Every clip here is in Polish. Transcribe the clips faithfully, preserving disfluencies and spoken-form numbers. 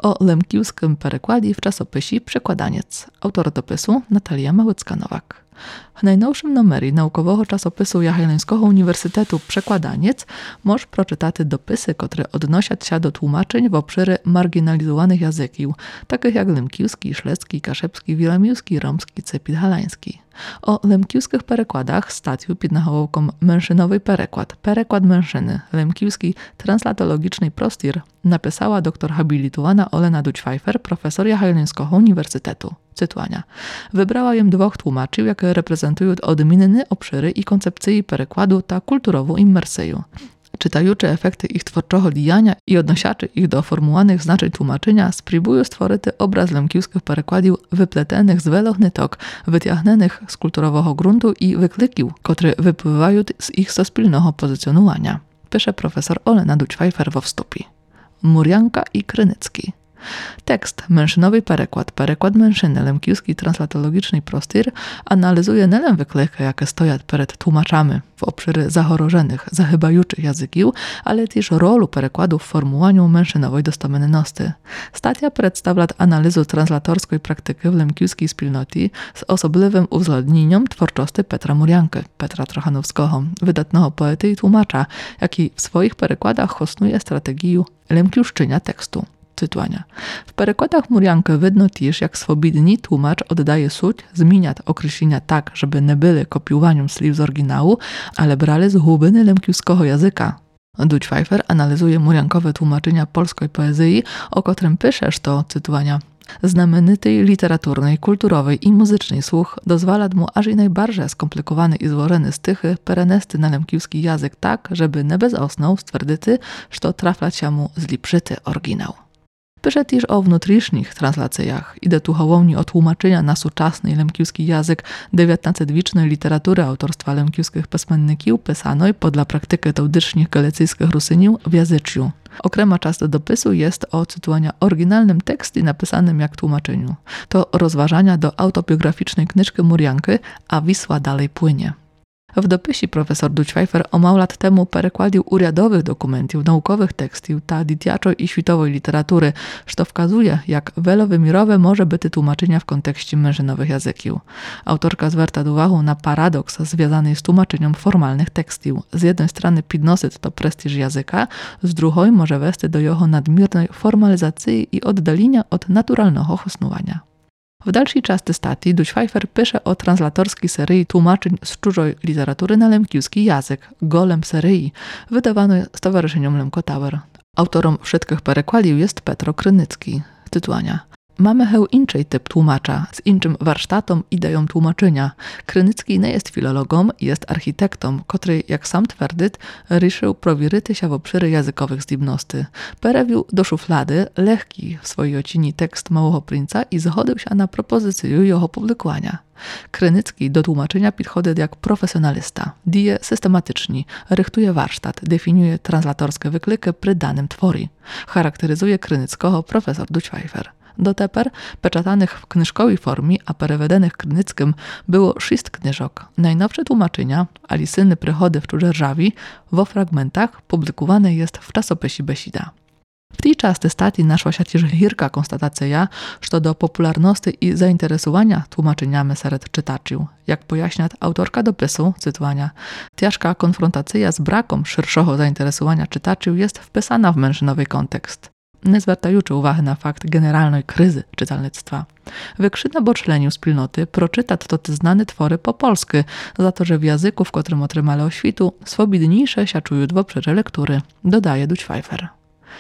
o lemkiłskim перекладі w czasopisie Przekładaniec. Autor dopisu Natalia Małycka-Nowak. W najnowszym numerie naukowego czasopisu Jagiellońskiego Uniwersytetu Przekładaniec możesz przeczytać dopisy, które odnoszą się do tłumaczeń w obszary marginalizowanych języków, takich jak lemkiłski, śledzki, kaszebski, wilamiłski, romski czy podhalański. O lemkiłskich перекładach statiu pod nachołką Męszynowy переклад, переклад męszyny, lemkiłski translatologiczny prostir napisała doktor habilitowana Olena Duć-Pfeiffer, profesor Jagiellońskiego Uniwersytetu. Cytuania. Wybrała jem dwóch tłumaczy, jakie reprezentują odmienne obszary i koncepcje перекладу ta kulturową immersyję. Czytajucze efekty ich twórczego dijania i odnosiaczy ich do formułowanych znaczeń tłumaczenia spróbują stworzyć obraz lemkiłskich перекладів wypletenych z wielu nitok, wyciągniętych z kulturowego gruntu i wyklików, które wypływają z ich sospólnego pozycjonowania. Pisze profesor Olena Duć-Pfeiffer wo wstupie. Murjanka i Krynicki. Tekst Męszynowy переклад, переклад męszyny, lemkiłski translatologiczny prostir analizuje nie tylko wykliki, jakie stoją przed tłumaczami w obszary zachorożonych, zachybajuczych języków, ale też rolę перекладу w formułowaniu męszynowej dostomenności. Statia przedstawia analizę translatorskiej praktyki w lemkiłskiej wspólnocie z osobliwym uwzględnieniem twórczości Petra Murjanki, Petra Trochanowskiego, wydatnego poety i tłumacza, jaki w swoich перекładach hostnuje strategię lemkiuszczenia tekstu. Cytuania. W перекладах Murjanki widno też, jak swobodny tłumacz oddaje sуть, zmienia określenia tak, żeby nie były kopiowaniem słów z oryginału, ale brali z głębiny lemkiłskiego języka. Duć-Pfeiffer analizuje murjankowe tłumaczenia polskiej poezji, o którym pisze, że, cytuania, znamienitej literaturnej, kulturowej i muzycznej słuch dozwala mu aż i najbardziej skomplikowany i złożony stychy perenesty na lemkiłski język tak, żeby nie bez osnął stwierdzić, że trafla się mu zlipszyty oryginał. Pisze też o wnętrznych translacjach. Idę tu hołowni o tłumaczenia na współczesny lemkiłski język dziewiętnastowiecznej literatury autorstwa lemkiłskich pismenników pisanej podla praktyki teudycznych galecyjskich Rusyniów w języczu. Okrema czas do dopisu jest o cytowania oryginalnym tekstie napisanym jak tłumaczeniu. To rozważania do autobiograficznej kniżki Murjanki, a Wisła dalej płynie. W dopisie profesor Duć-Pfeiffer o mało lat temu перекладів uryadowych dokumentów, naukowych tekstów, ta dzieciaczej i światowej literatury, co wskazuje, jak wielowymiarowe może być tłumaczenia w kontekście męszynowych języków. Autorka zwraca uwagę na paradoks związany z tłumaczeniem formalnych tekstów. Z jednej strony podnosi to prestiż języka, z drugiej może wejść do jego nadmiernej formalizacji i oddalenia od naturalnego hosnowania. W dalszej części statii Duć-Pfeiffer pisze o translatorskiej serii tłumaczeń z cudzej literatury na lemkiłski język, Golem serii, wydawanej Stowarzyszeniom Lemko-Tower. Autorem wszystkich перекладів jest Petro Krynicki. Tytułania. Mamy heł inczej typ tłumacza, z inczym warsztatom ideą tłumaczenia. Krynicki nie jest filologom, jest architektom, który, jak sam twierdzi, riszył prowiryty się w obszary językowych zdібності. Perewił do szuflady lekki w swojej ocini tekst Małego Princa i zgodził się na propozycję jego publikowania. Krynicki do tłumaczenia podchodzi jak profesjonalista. Dzieje systematycznie, rychtuje warsztat, definiuje translatorskie wykliki przy danym tworie. Charakteryzuje Krynickiego profesor Duć-Pfeiffer. Doteper, peczatanych w knyżkowej formie, a perewedenych Krynickim było sześć knyżok. Najnowsze tłumaczenia, Alisyny Przychody w Czudzerżawi, wo fragmentach publikowane jest w czasopisie Besida. W tej części statii naszła się też hirka konstatacja, że do popularności i zainteresowania tłumaczeniami wśród czytaczy. Jak pojaśnia autorka dopisu, cytowania, ciężka konfrontacja z brakiem szerszego zainteresowania czytaczy jest wpisana w męszynowy kontekst. Nie zwracajući uwagi na fakt generalnej kryzy czytelnictwa. Wykrzyna boczleniu wspólnoty proczyta to te znane twory po polsku, za to, że w języku, w którym otrzymali oświtu, swobodniejsze się czują w obszarze lektury, dodaje Duć-Pfeiffer.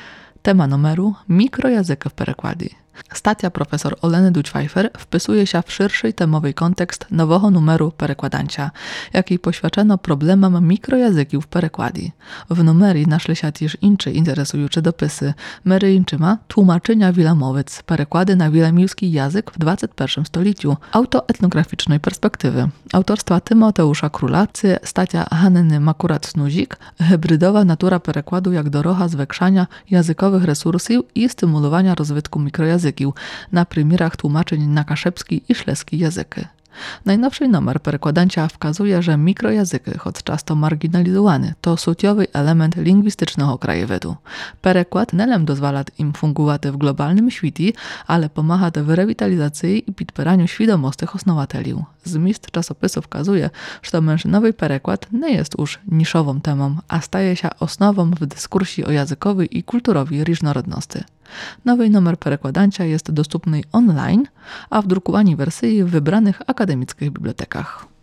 Tema numeru mikrojęzyki w перекладі. Statia profesor Oleny Duć-Pfeiffer wpisuje się w szerszy temowy kontekst nowego numeru Перекладанця, jaki poświadczono problemom mikrojęzyków w перекладі. W numerie naszli się też inne interesujące dopisy, między innymi tłumaczenia wilamowic, переклади na wilamiłski język w dwudziestym pierwszym stuleciu, autoetnograficznej perspektywy, autorstwa Tymoteusza Króla, czy statia Hanny Makurat-Snuzik, hybrydowa natura перекладу jak doroga zwiększania językowych resursów i stymulowania rozwitku mikrojęzyków na primierach tłumaczeń na kaszebski i śledzki języki. Najnowszy numer перекладанця wskazuje, że mikrojazyky, choć często marginalizowane, to suciowy element lingwistycznego krajowydu. Переклад nie tylko pozwala im fungować w globalnym świecie, ale pomaga w rewitalizacji i podpieraniu świadomostnych osnowateli. Zmist czasopisu wskazuje, że mężczyznowy переклад nie jest już niszową temą, a staje się osnową w dyskursie o jazykowej i kulturowej różnorodności. Nowy numer перекладанця jest dostępny online, a w drukowanej wersji w wybranych akademickich bibliotekach.